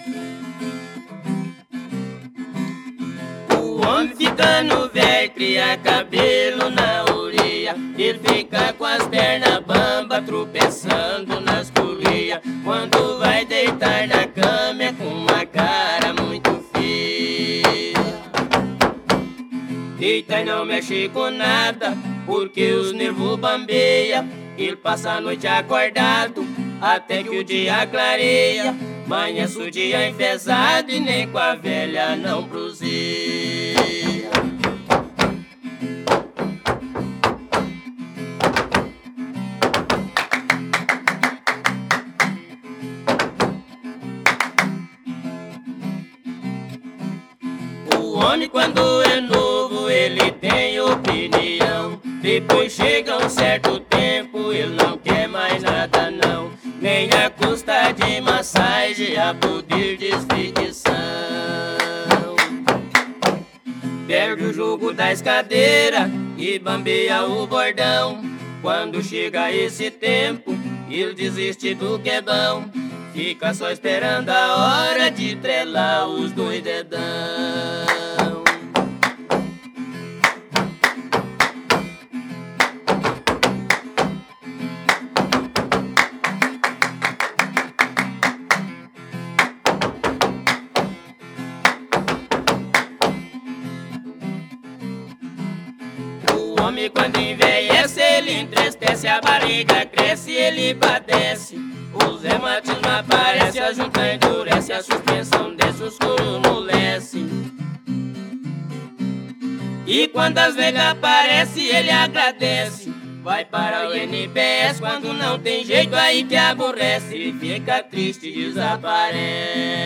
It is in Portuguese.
O homem ficando velho, cria cabelo na orelha. Ele fica com as pernas bamba, tropeçando nas colias. Quando vai deitar na cama é com uma cara muito feia. Deita e não mexe com nada, porque os nervos bambeia. Ele passa a noite acordado, até que o dia clareia. Amanhece o dia enfesado e nem com a velha não proseia. O homem quando é novo ele tem opinião. Depois chega um certo tempo ele não quer mais nada não. Nem a custa de massagem a poder de ficção. Perde o jogo das cadeiras e bambeia o bordão. Quando chega esse tempo ele desiste do que é bom. Fica só esperando a hora de trelar os dois dedão. O homem quando envelhece ele entristece, a barriga cresce, ele padece. Os reumatismos aparecem, a junta endurece, a suspensão desce, os coros amolece. E quando as vegas aparecem, ele agradece. Vai para o INPS quando não tem jeito, aí que aborrece. E fica triste e desaparece.